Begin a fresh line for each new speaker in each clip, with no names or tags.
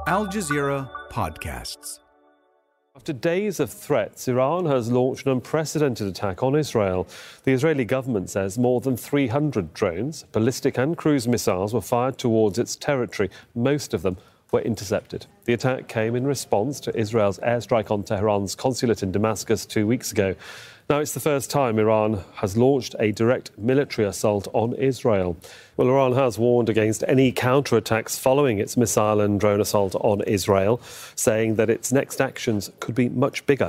Al Jazeera Podcasts.
After days of threats, Iran has launched an unprecedented attack on Israel. The Israeli government says more than 300 drones, ballistic and cruise missiles were fired towards its territory. Most of them were intercepted. The attack came in response to Israel's airstrike on Tehran's consulate in Damascus 2 weeks ago. Now, it's the first time Iran has launched a direct military assault on Israel. Well, Iran has warned against any counterattacks following its missile and drone assault on Israel, saying that its next actions could be much bigger.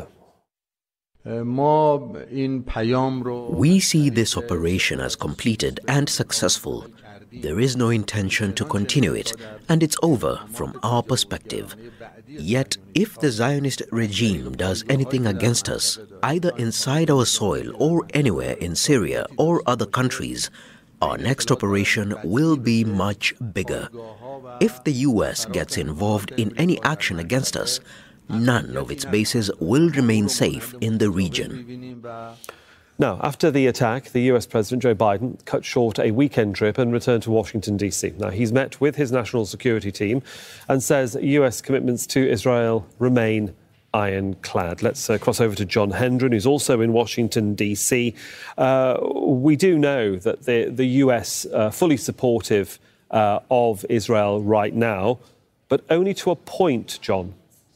We see this operation as completed and successful. There is no intention to continue it, and it's over from our perspective. Yet, if the Zionist regime does anything against us, either inside our soil or anywhere in Syria or other countries, our next operation will be much bigger. If the US gets involved in any action against us, none of its bases will remain safe in the region.
Now, after the attack, the US President Joe Biden cut short a weekend trip and returned to Washington, D.C. Now, he's met with his national security team and says US commitments to Israel remain ironclad. Let's cross over to John Hendren, who's also in Washington, D.C. We do know that the US fully supportive of Israel right now, but only to a point, John.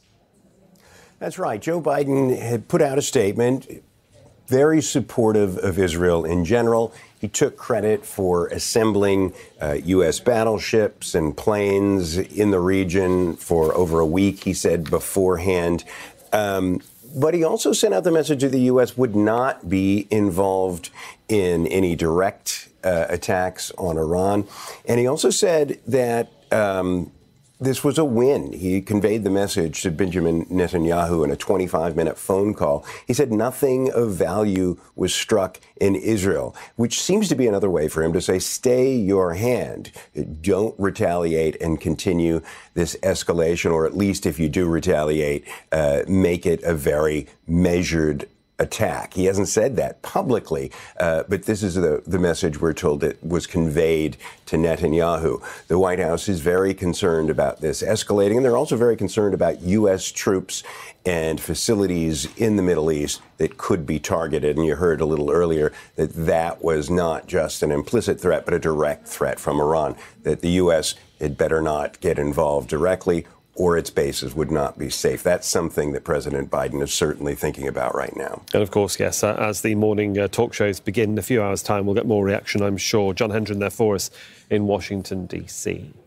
That's right. Joe Biden had put out a statement very supportive of Israel in general. He took credit for assembling U.S. battleships and planes in the region for over a week, he said beforehand. But he also sent out the message that the U.S. would not be involved in any direct attacks on Iran. And he also said that this was a win. He conveyed the message to Benjamin Netanyahu in a 25-minute phone call. He said nothing of value was struck in Israel, which seems to be another way for him to say, stay your hand. Don't retaliate and continue this escalation, or at least if you do retaliate, make it a very measured attack. He hasn't said that publicly, but this is the message we're told that was conveyed to Netanyahu. The White House is very concerned about this escalating, and they're also very concerned about U.S. troops and facilities in the Middle East that could be targeted. And you heard a little earlier that that was not just an implicit threat, but a direct threat from Iran, that the U.S. had better not get involved directly or its bases would not be safe. That's something that President Biden is certainly thinking about right now.
And of course, yes, as the morning talk shows begin in a few hours' time, we'll get more reaction, I'm sure. John Hendren there for us in Washington, D.C.